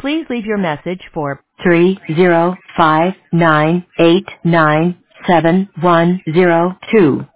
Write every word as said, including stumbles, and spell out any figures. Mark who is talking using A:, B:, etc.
A: Please leave your message for three zero five nine eight nine seven one zero two.